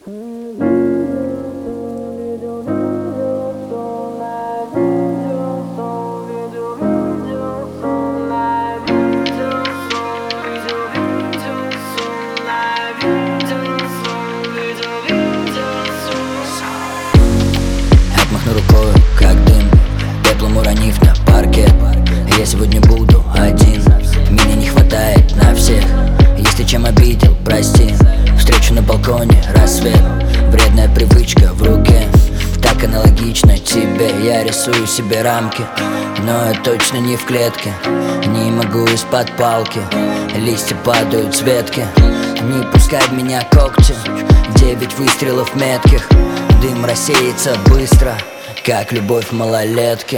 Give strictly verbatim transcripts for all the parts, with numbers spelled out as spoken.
Отмахну рукою, как дым, пеплом уронив на паркет. Я сегодня буду один, меня не хватает на всех. Если чем обидел, прости. Встречу на балконе, рассвет, вредная привычка в руке. Так аналогично тебе, я рисую себе рамки, но я точно не в клетке. Не могу из-под палки, листья падают с ветки. Не пускай в меня когти, девять выстрелов метких. Дым рассеется быстро, как любовь малолетки.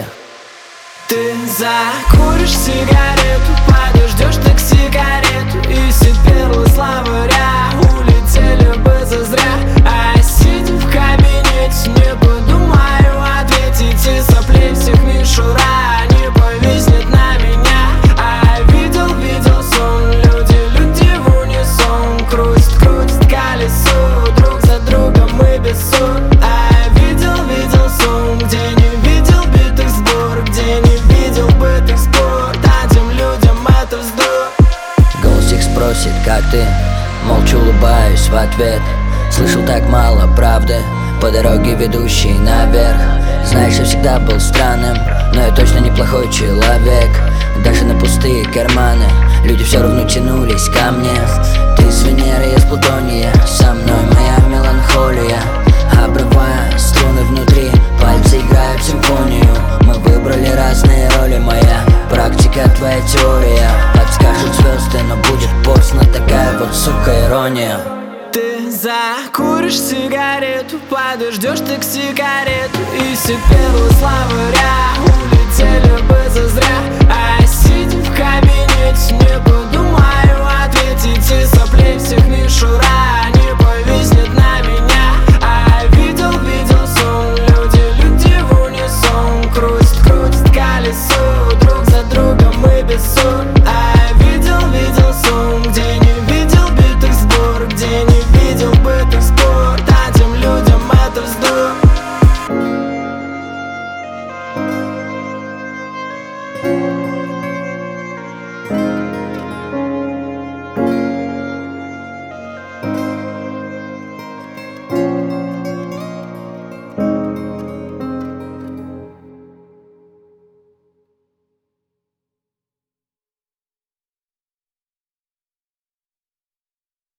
Ты закуришь сигарету, подождешь такси карету, и все первые словаря улетели бы зазря. А сидя в кабинете, не подумаю ответить, и соплей всех мишура не повиснет на меня. А видел, видел сон, люди, люди в унисон, крутит, крутит колесо, друг за другом мы без ссор. А видел, видел сон, где не видел битых сбор, где не видел бытых спор, а тем людям это вздор. Голос их спросит, как ты? Молча улыбаюсь в ответ. Слышал так мало правды по дороге, ведущей наверх. Знаешь, я всегда был странным, но я точно неплохой человек. Даже на пустые карманы люди все равно тянулись ко мне. Ты с Венеры, я с Плутония, со мной моя меланхолия. Обрывая струны внутри, пальцы играют симфонию. Мы выбрали разные роли, моя практика, твоя теория. Подскажут звезды, но будет поздно, такая вот, сука, ирония. Ты закуришь сигарету, подождешь такси карету, и все первые словаря улетели бы зазря. А сидя в кабинете, не подумаю ответить, и соплей всех мишура